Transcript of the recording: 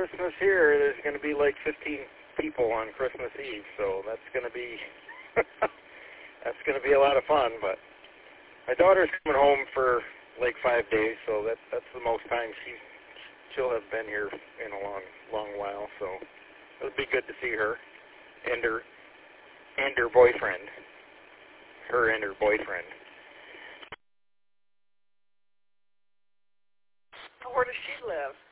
Christmas here, there's going to be like 15 people on Christmas Eve, so that's going to be that's going to be a lot of fun. But my daughter's coming home for like 5 days, so that's the most time she'll have been here in a long while. So it would be good to see her and her boyfriend. Her and her boyfriend. Where does she live?